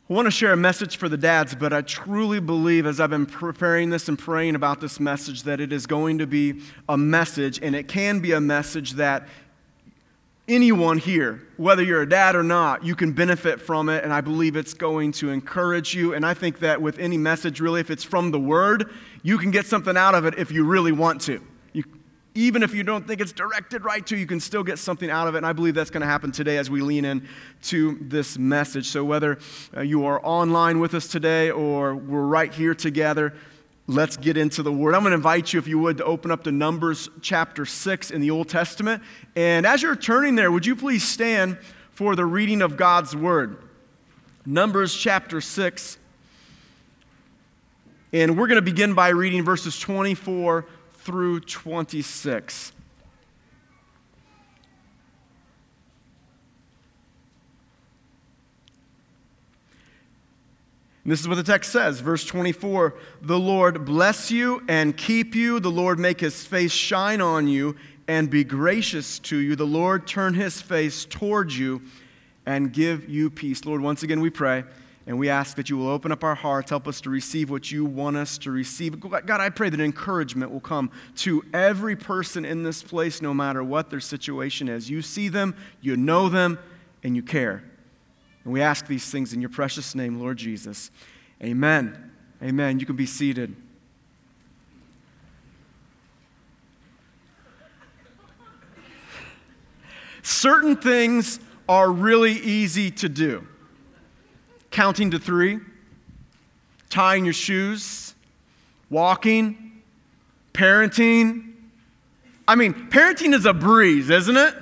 I want to share a message for the dads, but I truly believe as I've been preparing this and praying about this message that it is going to be a message, and it can be a message that anyone here, whether you're a dad or not, you can benefit from it, and I believe it's going to encourage you. And I think that with any message, really, if it's from the Word, you can get something out of it if you really want to. Even if you don't think it's directed right to, you can still get something out of it. And I believe that's going to happen today as we lean in to this message. So whether you are online with us today or we're right here together, let's get into the Word. I'm going to invite you, if you would, to open up to Numbers chapter 6 in the Old Testament. And as you're turning there, would you please stand for the reading of God's Word? Numbers chapter 6. And we're going to begin by reading verses 24 through 26. And this is what the text says, verse 24. The Lord bless you and keep you. The Lord make his face shine on you and be gracious to you. The Lord turn his face towards you and give you peace. Lord, once again we pray. And we ask that you will open up our hearts, help us to receive what you want us to receive. God, I pray that encouragement will come to every person in this place, no matter what their situation is. You see them, you know them, and you care. And we ask these things in your precious name, Lord Jesus. Amen. Amen. You can be seated. Certain things are really easy to do. Counting to 3, tying your shoes, walking, parenting. I mean, parenting is a breeze, isn't it?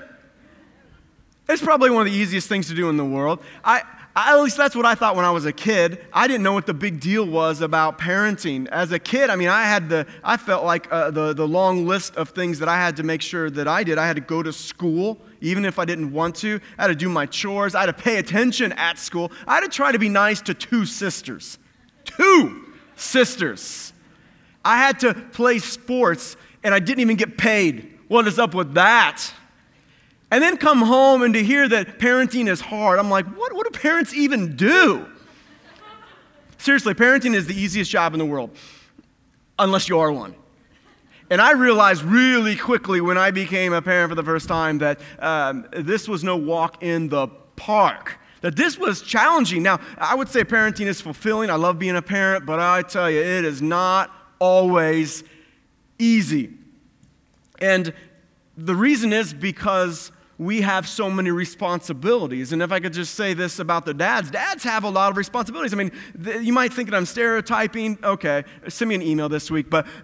It's probably one of the easiest things to do in the world. At least that's what I thought when I was a kid. I didn't know what the big deal was about parenting. As a kid, I mean, I felt like the long list of things that I had to make sure that I did. I had to go to school, even if I didn't want to. I had to do my chores. I had to pay attention at school. I had to try to be nice to 2 sisters. 2 sisters. I had to play sports, and I didn't even get paid. What is up with that? And then come home and to hear that parenting is hard. I'm like, what do parents even do? Seriously, parenting is the easiest job in the world, unless you are one. And I realized really quickly when I became a parent for the first time that this was no walk in the park, that this was challenging. Now, I would say parenting is fulfilling. I love being a parent, but I tell you, it is not always easy. And the reason is because we have so many responsibilities. And if I could just say this about the dads have a lot of responsibilities. I mean, you might think that I'm stereotyping. Okay, send me an email this week. But,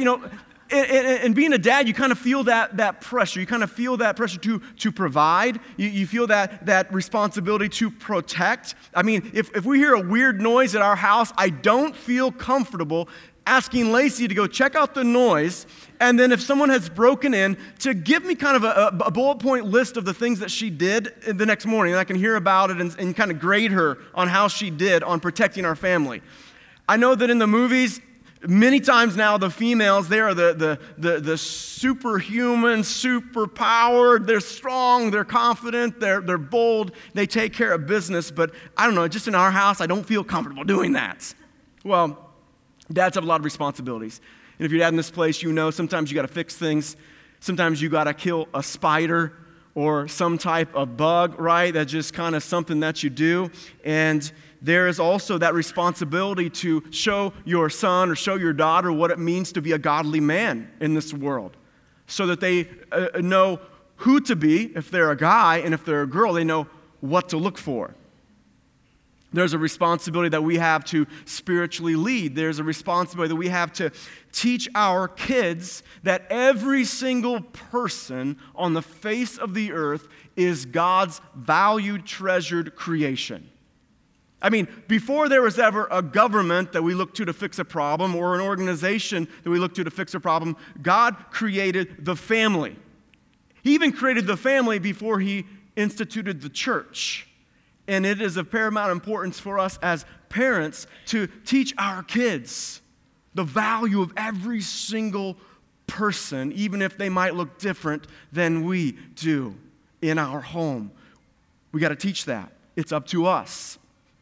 and being a dad, you kind of feel that pressure. You kind of feel that pressure to provide. You feel that responsibility to protect. I mean, if we hear a weird noise at our house, I don't feel comfortable asking Lacey to go check out the noise, and then if someone has broken in, to give me kind of a bullet point list of the things that she did the next morning, and I can hear about it and kind of grade her on how she did on protecting our family. I know that in the movies, many times now, the females, they are the superhuman, superpowered, they're strong, they're confident, they're bold, they take care of business, but I don't know, just in our house, I don't feel comfortable doing that. Well, dads have a lot of responsibilities. And if you're dad in this place, you know sometimes you got to fix things. Sometimes you got to kill a spider or some type of bug, right? That's just kind of something that you do. And there is also that responsibility to show your son or show your daughter what it means to be a godly man in this world, so that they know who to be if they're a guy, and if they're a girl, they know what to look for. There's a responsibility that we have to spiritually lead. There's a responsibility that we have to teach our kids that every single person on the face of the earth is God's valued, treasured creation. I mean, before there was ever a government that we look to fix a problem, or an organization that we look to fix a problem, God created the family. He even created the family before he instituted the church. And it is of paramount importance for us as parents to teach our kids the value of every single person, even if they might look different than we do in our home. We got to teach that. It's up to us.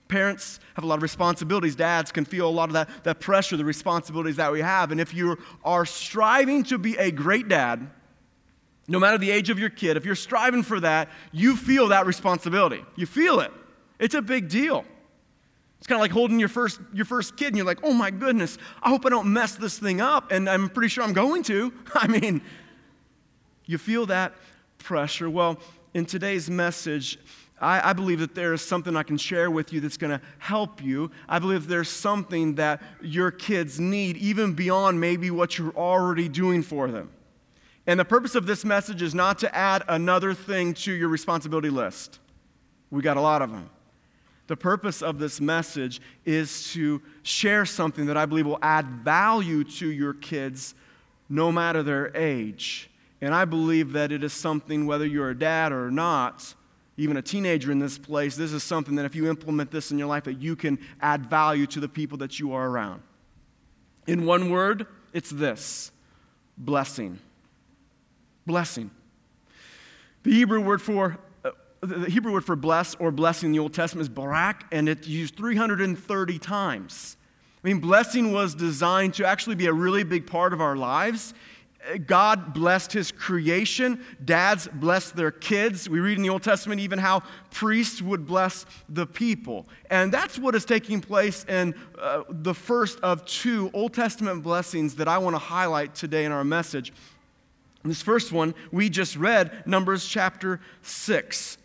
Parents have a lot of responsibilities. Dads can feel a lot of that pressure, the responsibilities that we have. And if you are striving to be a great dad, no matter the age of your kid, if you're striving for that, you feel that responsibility. You feel it. It's a big deal. It's kind of like holding your first kid and you're like, oh my goodness, I hope I don't mess this thing up. And I'm pretty sure I'm going to. I mean, you feel that pressure. Well, in today's message, I believe that there is something I can share with you that's going to help you. I believe there's something that your kids need, even beyond maybe what you're already doing for them. And the purpose of this message is not to add another thing to your responsibility list. We got a lot of them. The purpose of this message is to share something that I believe will add value to your kids no matter their age. And I believe that it is something, whether you're a dad or not, even a teenager in this place, this is something that if you implement this in your life, that you can add value to the people that you are around. In one word, it's this: blessing. Blessing. The Hebrew word for bless or blessing in the Old Testament is barak, and it's used 330 times. I mean, blessing was designed to actually be a really big part of our lives. God blessed his creation. Dads blessed their kids. We read in the Old Testament even how priests would bless the people. And that's what is taking place in the first of two Old Testament blessings that I want to highlight today in our message. This first one, we just read Numbers chapter 6.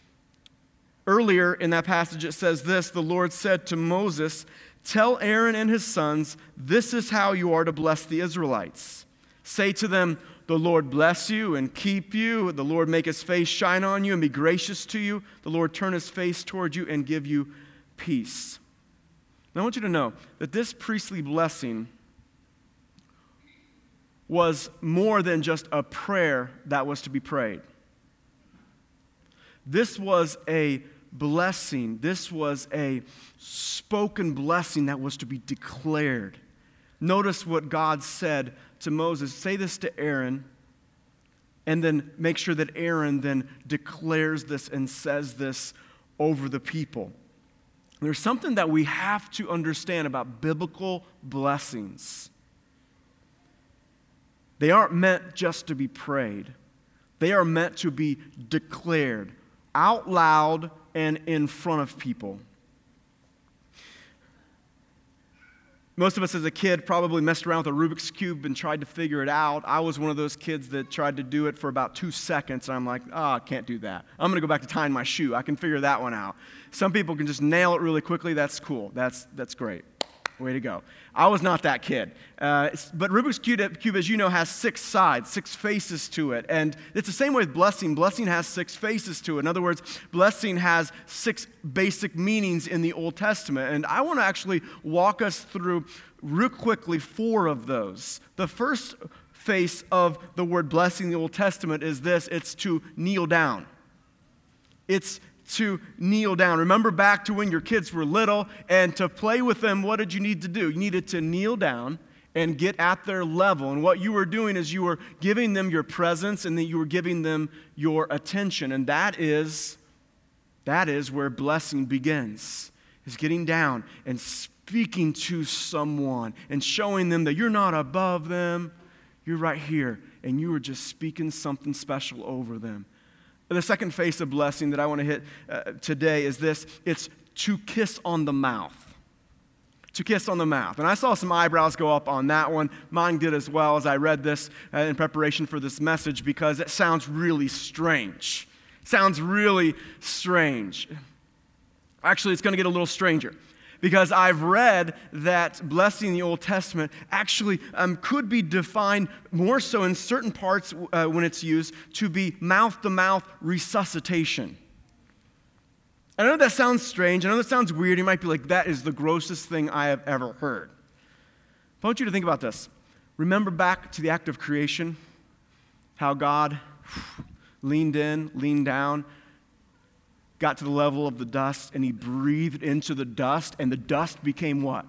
Earlier in that passage it says this: the Lord said to Moses, "Tell Aaron and his sons, this is how you are to bless the Israelites. Say to them, the Lord bless you and keep you. The Lord make his face shine on you and be gracious to you. The Lord turn his face toward you and give you peace." Now I want you to know that this priestly blessing was more than just a prayer that was to be prayed. This was a blessing. This was a spoken blessing that was to be declared. Notice what God said to Moses: say this to Aaron, and then make sure that Aaron then declares this and says this over the people. There's something that we have to understand about biblical blessings. They aren't meant just to be prayed. They are meant to be declared out loud and in front of people. Most of us as a kid probably messed around with a Rubik's Cube and tried to figure it out. I was one of those kids that tried to do it for about 2 seconds, and I'm like, I can't do that. I'm going to go back to tying my shoe. I can figure that one out. Some people can just nail it really quickly. That's cool. That's great. Way to go. I was not that kid. But Rubik's Cube, as you know, has 6 sides, 6 faces to it. And it's the same way with blessing. Blessing has 6 faces to it. In other words, blessing has 6 basic meanings in the Old Testament. And I want to actually walk us through real quickly 4 of those. The first face of the word blessing in the Old Testament is this: it's to kneel down. It's to kneel down. Remember back to when your kids were little, and to play with them, what did you need to do? You needed to kneel down and get at their level. And what you were doing is you were giving them your presence, and then you were giving them your attention. And that is where blessing begins, is getting down and speaking to someone and showing them that you're not above them. You're right here, and you are just speaking something special over them. The second face of blessing that I want to hit today is this: it's to kiss on the mouth. To kiss on the mouth. And I saw some eyebrows go up on that one. Mine did as well as I read this in preparation for this message, because it sounds really strange. Sounds really strange. Actually, it's going to get a little stranger, because I've read that blessing in the Old Testament actually could be defined more so in certain parts when it's used to be mouth-to-mouth resuscitation. I know that sounds strange. I know that sounds weird. You might be like, that is the grossest thing I have ever heard. But I want you to think about this. Remember back to the act of creation, how God leaned in, leaned down, got to the level of the dust, and he breathed into the dust, and the dust became what?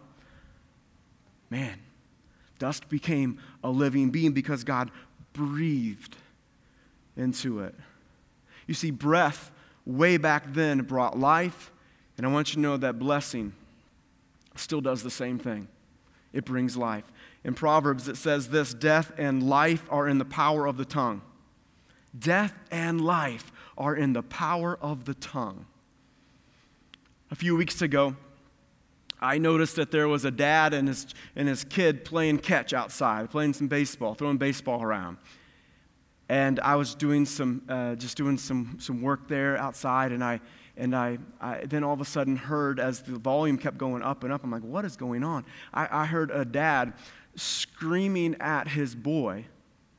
Man, dust became a living being because God breathed into it. You see, breath way back then brought life, And I want you to know that blessing still does the same thing. It brings life. In Proverbs, it says this: death and life are in the power of the tongue. Death and life are in the power of the tongue. A few weeks ago, I noticed that there was a dad and his kid playing catch outside, playing some baseball, throwing baseball around. And I was doing some work there outside, and I then all of a sudden heard, as the volume kept going up and up, I'm like, what is going on? I heard a dad screaming at his boy,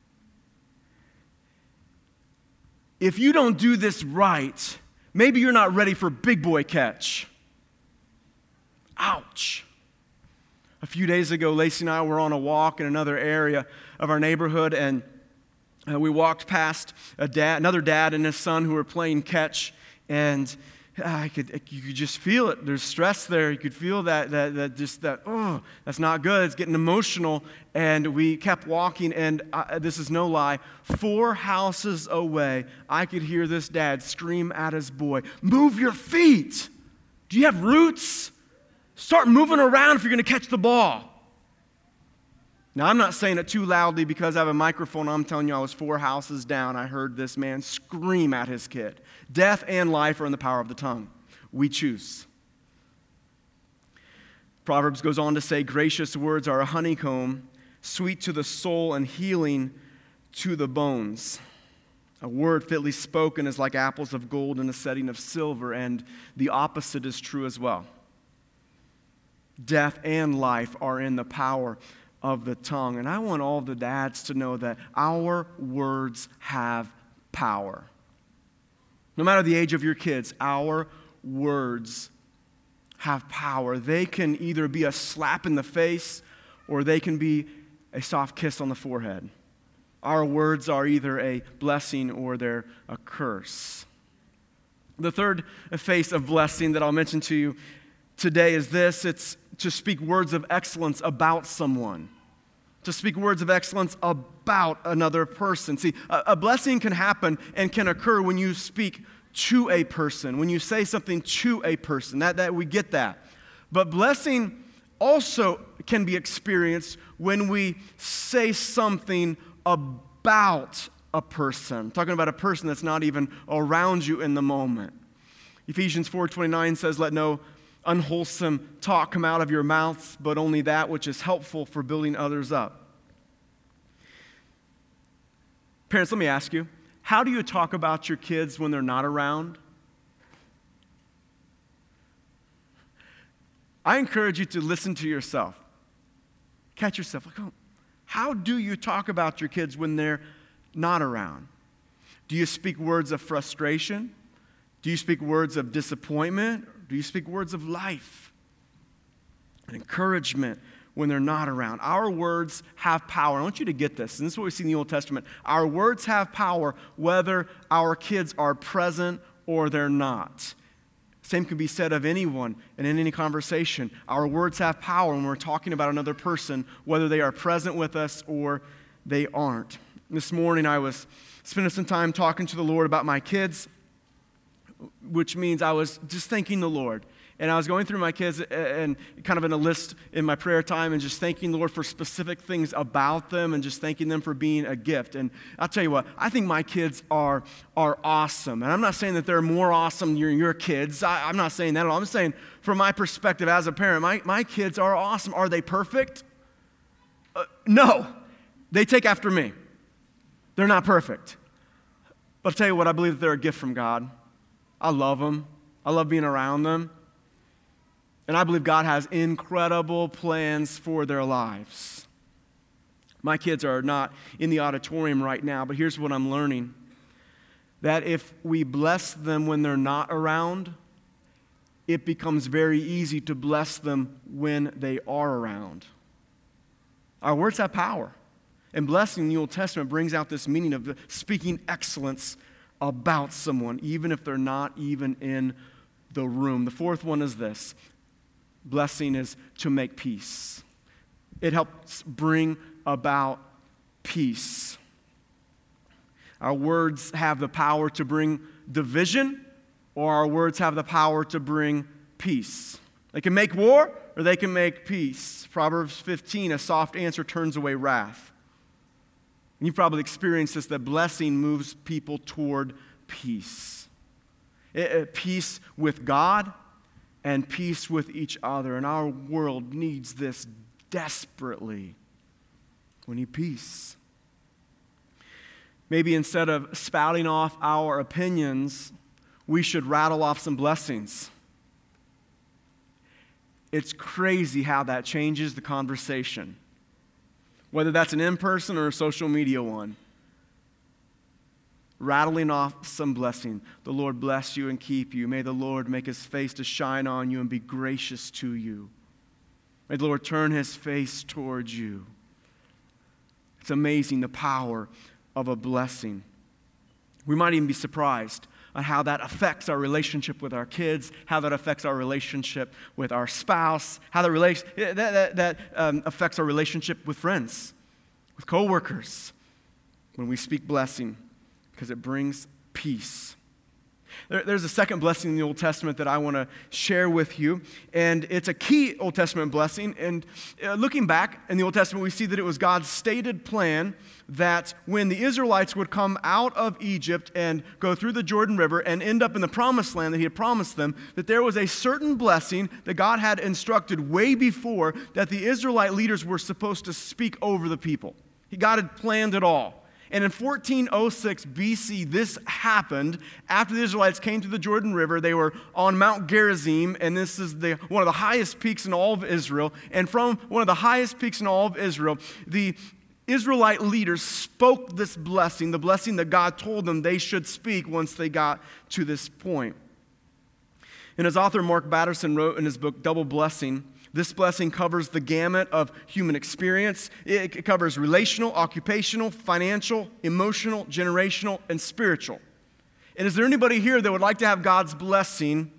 if you don't do this right, maybe you're not ready for big boy catch. Ouch. A few days ago, Lacey and I were on a walk in another area of our neighborhood, and we walked past another dad and his son who were playing catch, and you could just feel it. There's stress there. You could feel that that's not good. It's getting emotional. And we kept walking, and this is no lie, 4 houses away, I could hear this dad scream at his boy, move your feet. Do you have roots? Start moving around if you're going to catch the ball. Now, I'm not saying it too loudly because I have a microphone. I'm telling you, I was 4 houses down. I heard this man scream at his kid. Death and life are in the power of the tongue. We choose. Proverbs goes on to say, gracious words are a honeycomb, sweet to the soul and healing to the bones. A word fitly spoken is like apples of gold in a setting of silver, and the opposite is true as well. Death and life are in the power of the tongue. And I want all the dads to know that our words have power. No matter the age of your kids, our words have power. They can either be a slap in the face or they can be a soft kiss on the forehead. Our words are either a blessing or they're a curse. The third face of blessing that I'll mention to you today is this: it's to speak words of excellence about someone. To speak words of excellence about another person. See, a blessing can happen and can occur when you speak to a person, when you say something to a person. That we get that. But blessing also can be experienced when we say something about a person. I'm talking about a person that's not even around you in the moment. Ephesians 4:29 says, let no unwholesome talk come out of your mouths, but only that which is helpful for building others up. Parents, let me ask you, how do you talk about your kids when they're not around? I encourage you to listen to yourself. Catch yourself. Like, oh, how do you talk about your kids when they're not around? Do you speak words of frustration? Do you speak words of disappointment? Do you speak words of life and encouragement when they're not around? Our words have power. I want you to get this. And this is what we see in the Old Testament. Our words have power whether our kids are present or they're not. Same can be said of anyone and in any conversation. Our words have power when we're talking about another person, whether they are present with us or they aren't. This morning I was spending some time talking to the Lord about my kids, which means I was just thanking the Lord. And I was going through my kids and kind of in a list in my prayer time and just thanking the Lord for specific things about them and just thanking them for being a gift. And I'll tell you what, I think my kids are awesome. And I'm not saying that they're more awesome than your kids. I'm not saying that at all. I'm saying from my perspective as a parent, my kids are awesome. Are they perfect? No. They take after me. They're not perfect. But I'll tell you what, I believe that they're a gift from God. I love them. I love being around them. And I believe God has incredible plans for their lives. My kids are not in the auditorium right now, but here's what I'm learning. That if we bless them when they're not around, it becomes very easy to bless them when they are around. Our words have power. And blessing in the Old Testament brings out this meaning of speaking excellence about someone, even if they're not even in the room. The fourth one is this. Blessing is to make peace. It helps bring about peace. Our words have the power to bring division, or our words have the power to bring peace. They can make war or they can make peace. Proverbs 15, a soft answer turns away wrath. And you've probably experienced this, that blessing moves people toward peace. Peace with God and peace with each other. And our world needs this desperately. We need peace. Maybe instead of spouting off our opinions, we should rattle off some blessings. It's crazy how that changes the conversation. Whether that's an in-person or a social media one. Rattling off some blessing. The Lord bless you and keep you. May the Lord make his face to shine on you and be gracious to you. May the Lord turn his face towards you. It's amazing the power of a blessing. We might even be surprised on how that affects our relationship with our kids, how that affects our relationship with our spouse, how that affects our relationship with friends, with coworkers, when we speak blessing, because it brings peace. There's a second blessing in the Old Testament that I want to share with you, and it's a key Old Testament blessing. And looking back in the Old Testament, we see that it was God's stated plan that when the Israelites would come out of Egypt and go through the Jordan River and end up in the promised land that he had promised them, that there was a certain blessing that God had instructed way before that the Israelite leaders were supposed to speak over the people. God had planned it all. And in 1406 BC, this happened after the Israelites came to the Jordan River. They were on Mount Gerizim, and this is one of the highest peaks in all of Israel. And from one of the highest peaks in all of Israel, the Israelite leaders spoke this blessing, the blessing that God told them they should speak once they got to this point. And as author Mark Batterson wrote in his book, Double Blessing, this blessing covers the gamut of human experience. It covers relational, occupational, financial, emotional, generational, and spiritual. And is there anybody here that would like to have God's blessing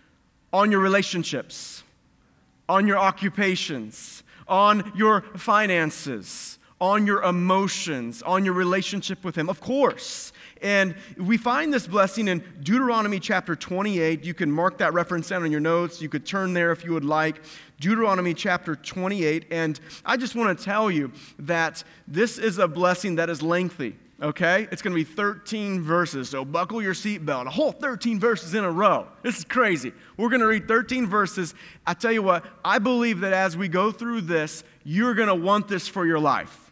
on your relationships, on your occupations, on your finances, on your emotions, on your relationship with Him? Of course. And we find this blessing in Deuteronomy chapter 28. You can mark that reference down on your notes. You could turn there if you would like. Deuteronomy chapter 28. And I just want to tell you that this is a blessing that is lengthy, okay? It's going to be 13 verses, so buckle your seatbelt. A whole 13 verses in a row. This is crazy. We're going to read 13 verses. I tell you what, I believe that as we go through this, you're going to want this for your life.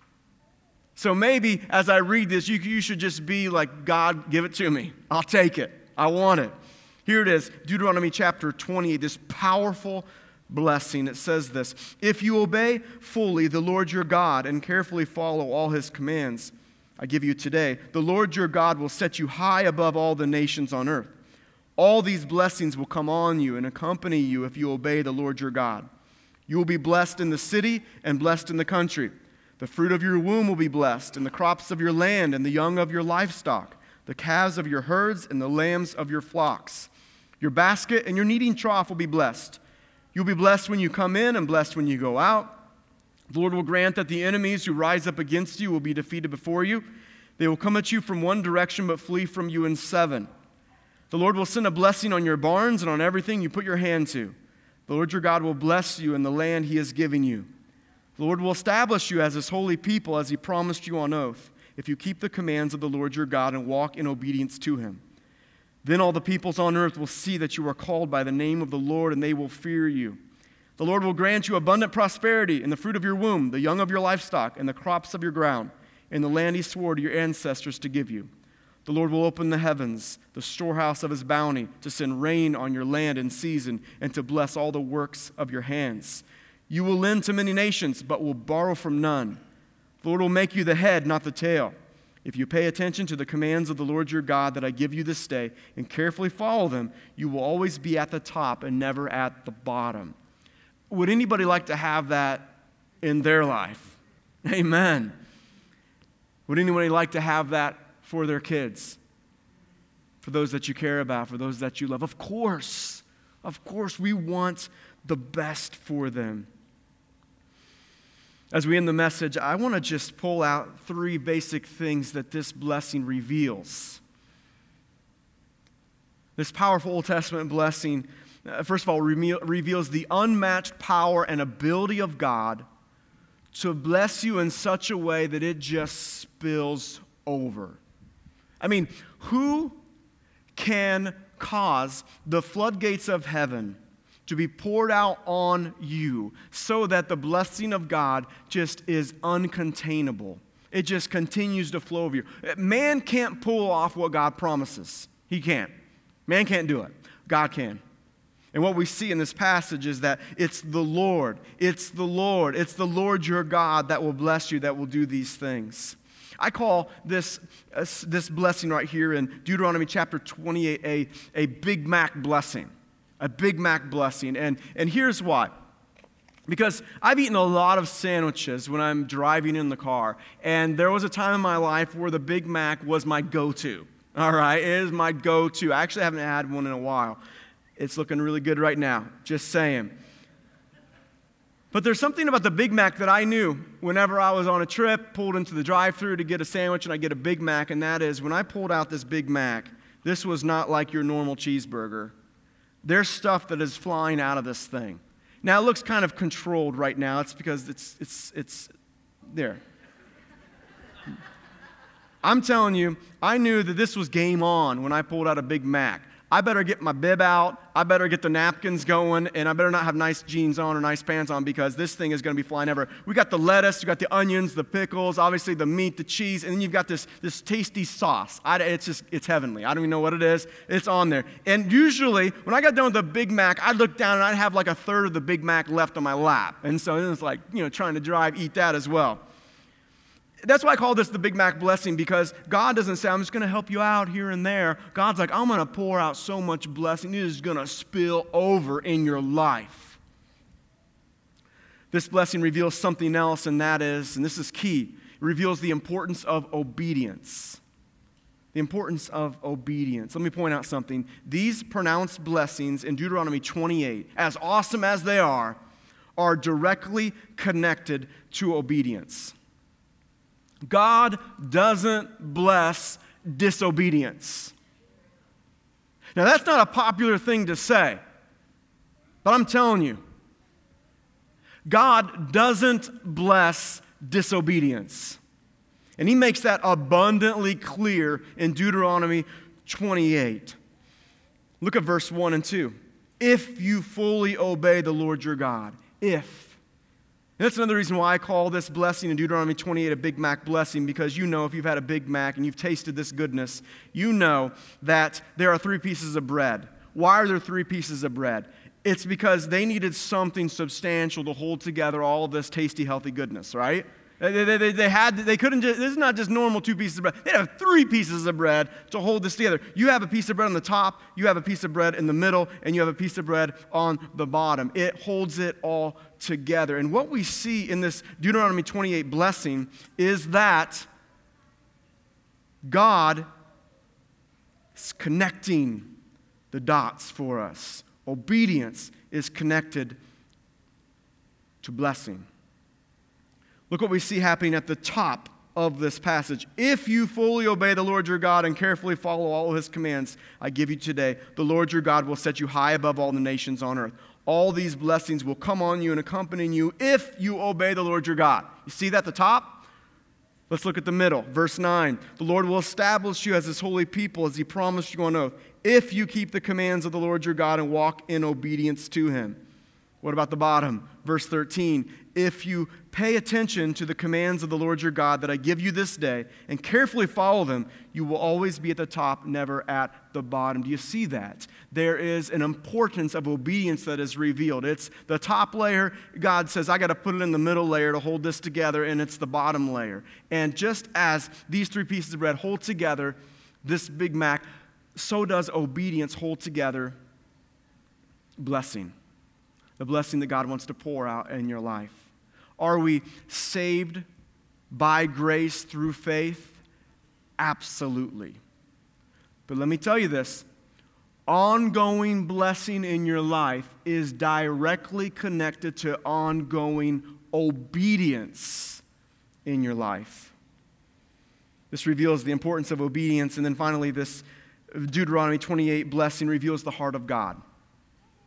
So maybe as I read this, you should just be like, God, give it to me. I'll take it. I want it. Here it is, Deuteronomy chapter 28, this powerful blessing. It says this: if you obey fully the Lord your God and carefully follow all His commands I give you today, the Lord your God will set you high above all the nations on earth. All these blessings will come on you and accompany you if you obey the Lord your God. You will be blessed in the city and blessed in the country. The fruit of your womb will be blessed, and the crops of your land, and the young of your livestock, the calves of your herds, and the lambs of your flocks. Your basket and your kneading trough will be blessed. You'll be blessed when you come in and blessed when you go out. The Lord will grant that the enemies who rise up against you will be defeated before you. They will come at you from one direction, but flee from you in seven. The Lord will send a blessing on your barns and on everything you put your hand to. The Lord your God will bless you in the land He has given you. The Lord will establish you as His holy people, as He promised you on oath, if you keep the commands of the Lord your God and walk in obedience to Him. Then all the peoples on earth will see that you are called by the name of the Lord, and they will fear you. The Lord will grant you abundant prosperity in the fruit of your womb, the young of your livestock, and the crops of your ground, in the land He swore to your ancestors to give you. The Lord will open the heavens, the storehouse of His bounty, to send rain on your land in season, and to bless all the works of your hands. You will lend to many nations, but will borrow from none. The Lord will make you the head, not the tail. If you pay attention to the commands of the Lord your God that I give you this day, and carefully follow them, you will always be at the top and never at the bottom. Would anybody like to have that in their life? Amen. Would anybody like to have that for their kids? For those that you care about, for those that you love? Of course, we want the best for them. As we end the message, I want to just pull out 3 basic things that this blessing reveals. This powerful Old Testament blessing First of all, reveals the unmatched power and ability of God to bless you in such a way that it just spills over. I mean, who can cause the floodgates of heaven to be poured out on you so that the blessing of God just is uncontainable? It just continues to flow over you. Man can't pull off what God promises. He can't. Man can't do it. God can. And what we see in this passage is that it's the Lord your God that will bless you, that will do these things. I call this blessing right here in Deuteronomy chapter 28 a Big Mac blessing. A Big Mac blessing. And here's why. Because I've eaten a lot of sandwiches when I'm driving in the car. And there was a time in my life where the Big Mac was my go-to. All right? It is my go-to. I actually haven't had one in a while. It's looking really good right now. Just saying. But there's something about the Big Mac that I knew whenever I was on a trip, pulled into the drive-thru to get a sandwich, and I get a Big Mac, and that is when I pulled out this Big Mac, this was not like your normal cheeseburger. There's stuff that is flying out of this thing. Now, it looks kind of controlled right now. It's because it's there. I'm telling you, I knew that this was game on when I pulled out a Big Mac. I better get my bib out, I better get the napkins going, and I better not have nice jeans on or nice pants on because this thing is going to be flying everywhere. We got the lettuce, you got the onions, the pickles, obviously the meat, the cheese, and then you've got this tasty sauce. It's heavenly. I don't even know what it is. It's on there. And usually, when I got done with the Big Mac, I'd look down and I'd have like a third of the Big Mac left on my lap. And so it was like, trying to drive, eat that as well. That's why I call this the Big Mac blessing, because God doesn't say, I'm just going to help you out here and there. God's like, I'm going to pour out so much blessing, it is going to spill over in your life. This blessing reveals something else, and that is, and this is key, it reveals the importance of obedience. The importance of obedience. Let me point out something. These pronounced blessings in Deuteronomy 28, as awesome as they are directly connected to obedience. God doesn't bless disobedience. Now, that's not a popular thing to say, but I'm telling you, God doesn't bless disobedience. And he makes that abundantly clear in Deuteronomy 28. Look at verse 1 and 2. If you fully obey the Lord your God, if. And that's another reason why I call this blessing in Deuteronomy 28 a Big Mac blessing, because if you've had a Big Mac and you've tasted this goodness, you know that there are 3 pieces of bread. Why are there 3 pieces of bread? It's because they needed something substantial to hold together all of this tasty, healthy goodness, right? They couldn't just, this is not just normal 2 pieces of bread. They have 3 pieces of bread to hold this together. You have a piece of bread on the top, you have a piece of bread in the middle, and you have a piece of bread on the bottom. It holds it all together. And what we see in this Deuteronomy 28 blessing is that God is connecting the dots for us. Obedience is connected to blessing. Look what we see happening at the top of this passage. If you fully obey the Lord your God and carefully follow all of his commands I give you today, the Lord your God will set you high above all the nations on earth. All these blessings will come on you and accompany you if you obey the Lord your God. You see that at the top? Let's look at the middle. Verse 9. The Lord will establish you as his holy people as he promised you on oath, if you keep the commands of the Lord your God and walk in obedience to him. What about the bottom? Verse 13. If you pay attention to the commands of the Lord your God that I give you this day and carefully follow them, you will always be at the top, never at the bottom. Do you see that? There is an importance of obedience that is revealed. It's the top layer. God says, I got to put it in the middle layer to hold this together, and it's the bottom layer. And just as these 3 pieces of bread hold together this Big Mac, so does obedience hold together blessing. The blessing that God wants to pour out in your life. Are we saved by grace through faith? Absolutely. But let me tell you this. Ongoing blessing in your life is directly connected to ongoing obedience in your life. This reveals the importance of obedience. And then finally, this Deuteronomy 28 blessing reveals the heart of God.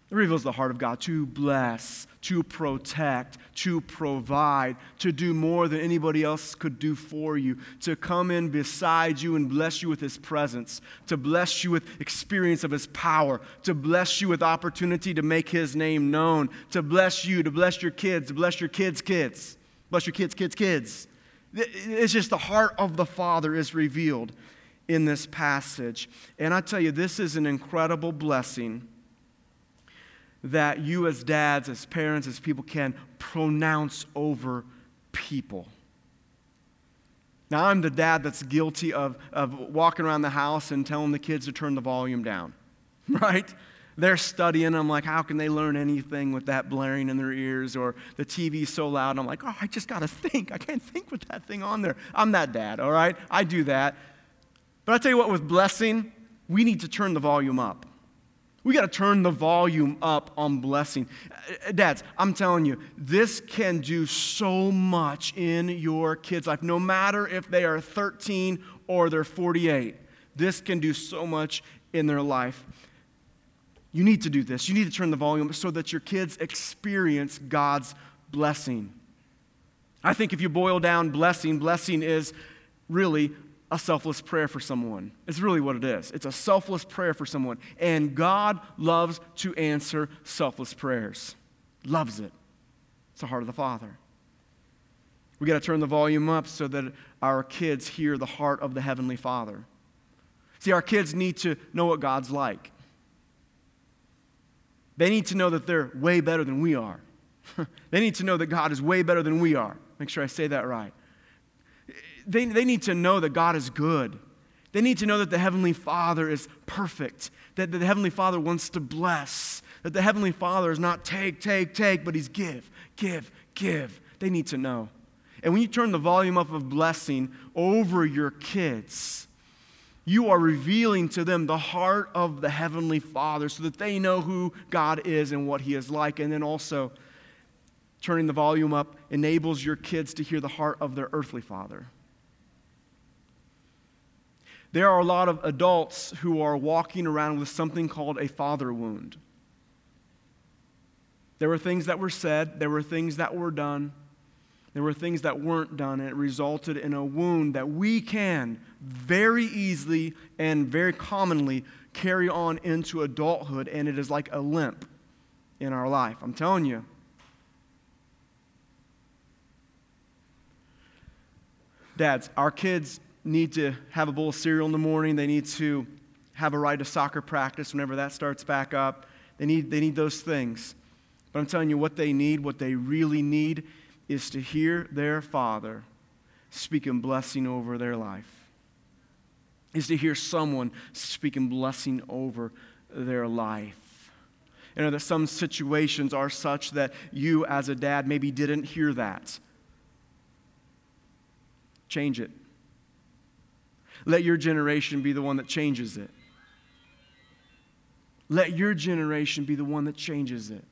It reveals the heart of God to bless, to protect, to provide, to do more than anybody else could do for you, to come in beside you and bless you with His presence, to bless you with experience of His power, to bless you with opportunity to make His name known, to bless you, to bless your kids, to bless your kids' kids, bless your kids' kids. It's just the heart of the Father is revealed in this passage. And I tell you, this is an incredible blessing that you as dads, as parents, as people can pronounce over people. Now, I'm the dad that's guilty of walking around the house and telling the kids to turn the volume down, right? They're studying. I'm like, how can they learn anything with that blaring in their ears? Or the TV's so loud. I'm like, oh, I just got to think. I can't think with that thing on there. I'm that dad, all right? I do that. But I tell you what, with blessing, we need to turn the volume up. We got to turn the volume up on blessing. Dads, I'm telling you, this can do so much in your kids' life. No matter if they are 13 or they're 48, this can do so much in their life. You need to do this. You need to turn the volume so that your kids experience God's blessing. I think if you boil down blessing is really a selfless prayer for someone. It's really what it is. It's a selfless prayer for someone. And God loves to answer selfless prayers. Loves it. It's the heart of the Father. We got to turn the volume up so that our kids hear the heart of the Heavenly Father. See, our kids need to know what God's like. They need to know that they're way better than we are. They need to know that God is way better than we are. Make sure I say that right. They need to know that God is good. They need to know that the Heavenly Father is perfect, that the Heavenly Father wants to bless, that the Heavenly Father is not take, but He's give. They need to know. And when you turn the volume up of blessing over your kids, you are revealing to them the heart of the Heavenly Father so that they know who God is and what He is like. And then also, turning the volume up enables your kids to hear the heart of their earthly father. There are a lot of adults who are walking around with something called a father wound. There were things that were said, there were things that were done, there were things that weren't done, and it resulted in a wound that we can very easily and very commonly carry on into adulthood, and it is like a limp in our life. I'm telling you. Dads, our kids need to have a bowl of cereal in the morning. They need to have a ride to soccer practice whenever that starts back up. They need those things. But I'm telling you, what they really need is to hear their father speaking blessing over their life. Is to hear someone speaking blessing over their life. You know that some situations are such that you as a dad maybe didn't hear that. Change it. Let your generation be the one that changes it. Let your generation be the one that changes it.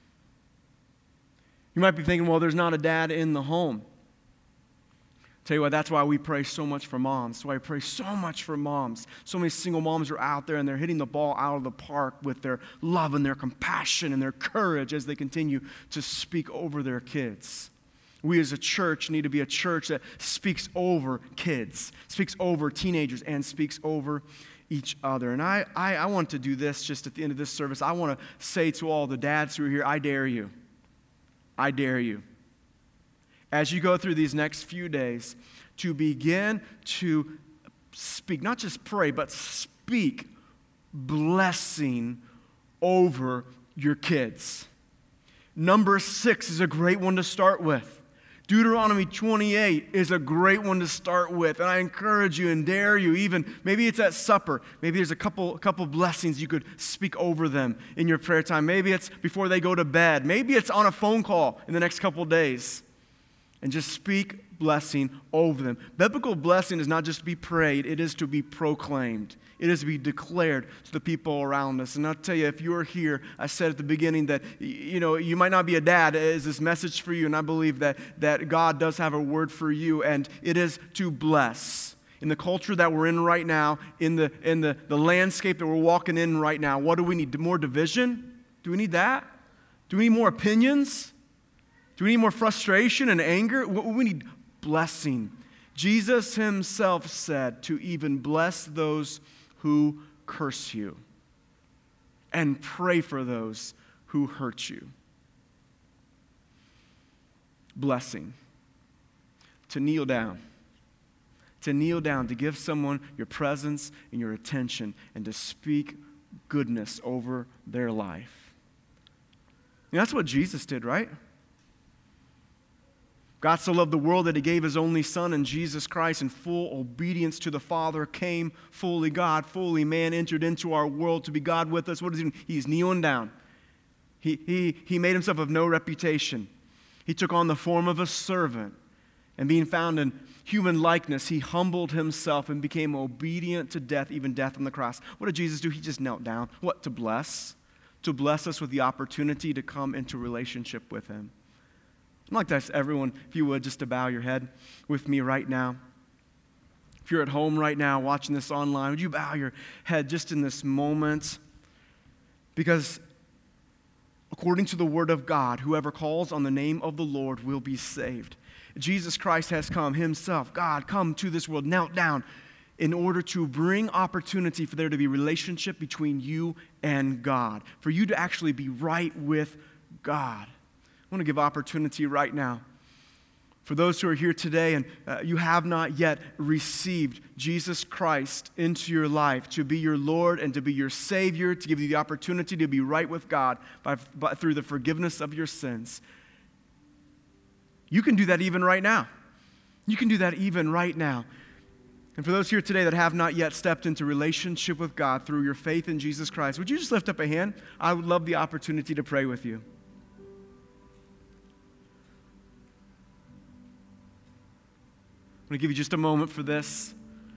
You might be thinking, well, there's not a dad in the home. Tell you what, that's why we pray so much for moms. That's why we pray so much for moms. So many single moms are out there and they're hitting the ball out of the park with their love and their compassion and their courage as they continue to speak over their kids. We as a church need to be a church that speaks over kids, speaks over teenagers, and speaks over each other. And I want to do this just at the end of this service. I want to say to all the dads who are here, I dare you. I dare you. As you go through these next few days, to begin to speak, not just pray, but speak blessing over your kids. Number 6 is a great one to start with. Deuteronomy 28 is a great one to start with, and I encourage you and dare you, even maybe it's at supper, maybe there's a couple blessings you could speak over them in your prayer time. Maybe it's before they go to bed. Maybe it's on a phone call in the next couple days, and just speak blessing over them. Biblical blessing is not just to be prayed, it is to be proclaimed. It is to be declared to the people around us. And I'll tell you, if you're here, I said at the beginning that, you might not be a dad. Is this message for you? And I believe that God does have a word for you, and it is to bless. In the culture that we're in right now, in the landscape that we're walking in right now, what do we need? More division? Do we need that? Do we need more opinions? Do we need more frustration and anger? We need blessing. Jesus himself said to even bless those who curse you and pray for those who hurt you. Blessing. To kneel down. To kneel down, to give someone your presence and your attention and to speak goodness over their life. And that's what Jesus did, right? God so loved the world that he gave his only Son, and Jesus Christ, in full obedience to the Father, came fully God, fully man, entered into our world to be God with us. What is he doing? He's kneeling down. He made himself of no reputation. He took on the form of a servant, and being found in human likeness, he humbled himself and became obedient to death, even death on the cross. What did Jesus do? He just knelt down. What? To bless? To bless us with the opportunity to come into relationship with him. I'd like to ask everyone, if you would, just to bow your head with me right now. If you're at home right now watching this online, would you bow your head just in this moment? Because according to the word of God, whoever calls on the name of the Lord will be saved. Jesus Christ has come himself, God, come to this world, knelt down in order to bring opportunity for there to be relationship between you and God, for you to actually be right with God. I want to give opportunity right now for those who are here today and you have not yet received Jesus Christ into your life to be your Lord and to be your Savior, to give you the opportunity to be right with God through the forgiveness of your sins. You can do that even right now. You can do that even right now. And for those here today that have not yet stepped into relationship with God through your faith in Jesus Christ, would you just lift up a hand? I would love the opportunity to pray with you. I'm going to give you just a moment for this.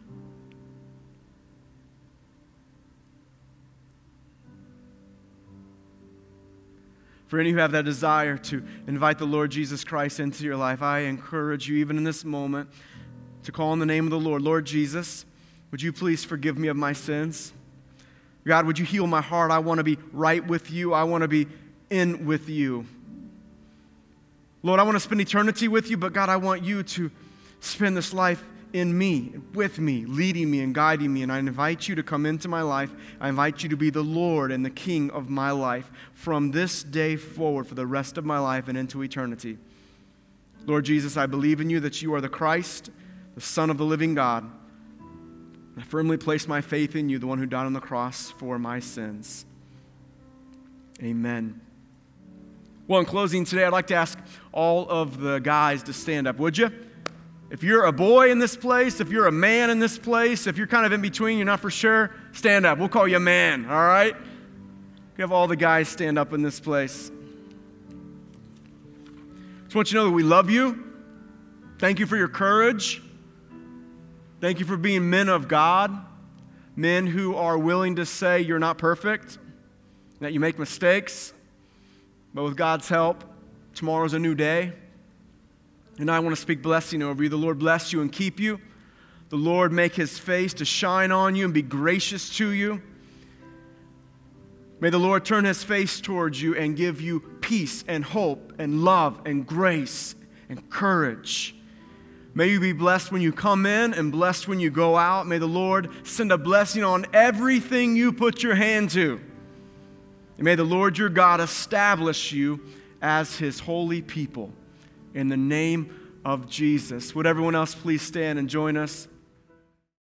For any who have that desire to invite the Lord Jesus Christ into your life, I encourage you, even in this moment, to call on the name of the Lord. Lord Jesus, would you please forgive me of my sins? God, would you heal my heart? I want to be right with you. I want to be in with you. Lord, I want to spend eternity with you, but God, I want you to spend this life in me, with me, leading me and guiding me. And I invite you to come into my life. I invite you to be the Lord and the King of my life from this day forward for the rest of my life and into eternity. Lord Jesus, I believe in you that you are the Christ, the Son of the living God. I firmly place my faith in you, the one who died on the cross for my sins. Amen. Well, in closing today, I'd like to ask all of the guys to stand up, would you? If you're a boy in this place, if you're a man in this place, if you're kind of in between, you're not for sure, stand up. We'll call you a man, all right? We have all the guys stand up in this place. Just want you to know that we love you. Thank you for your courage. Thank you for being men of God, men who are willing to say you're not perfect, that you make mistakes, but with God's help, tomorrow's a new day. And I want to speak blessing over you. The Lord bless you and keep you. The Lord make his face to shine on you and be gracious to you. May the Lord turn his face towards you and give you peace and hope and love and grace and courage. May you be blessed when you come in and blessed when you go out. May the Lord send a blessing on everything you put your hand to. And may the Lord your God establish you as his holy people. In the name of Jesus. Would everyone else please stand and join us?